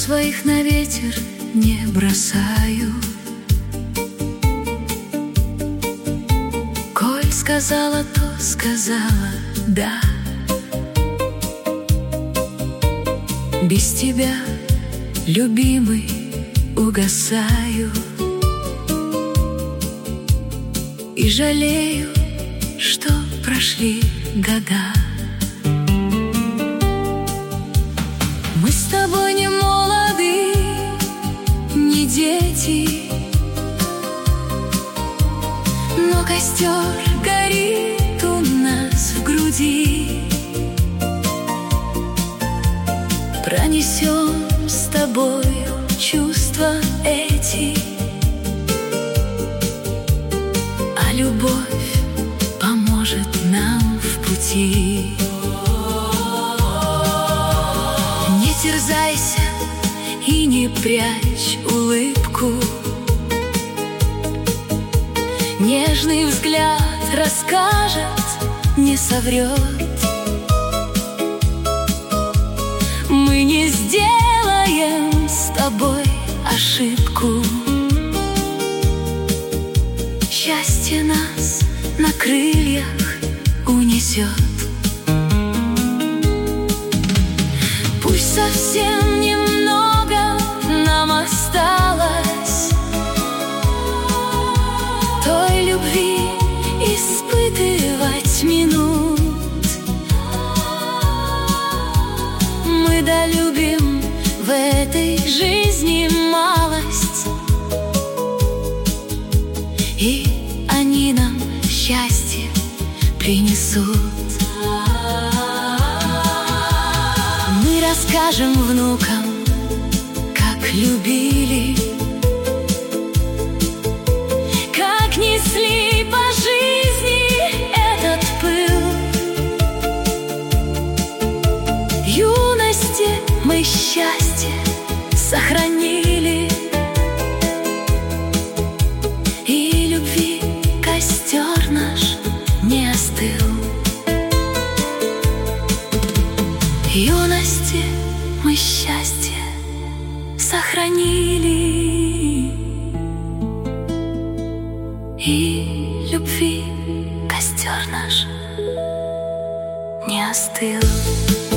своих на ветер не бросаю. Коль сказала, то сказала, да. Без тебя, любимый, угасаю. И жалею, что прошли года. Мы с тобой не молоды, не дети, но костер горит у нас в груди. Пронесем с тобою чувства эти, а любовь поможет нам в пути. Не терзайся и не прячь улыбку, нежный взгляд расскажет, не соврет. Мы не сделаем с тобой ошибку. Счастье нас на крыльях унесет. Пусть совсем немного нам осталось той любви испытывать минут. Мы долюбим в этой жизни малость, и они нам счастье принесут. Мы расскажем внукам, как любили, как несли по жизни этот пыл. Юности мы счастье сохранили, и любви костер наш не остыл. Юности мы счастье сохранили, и любви костер наш не остыл.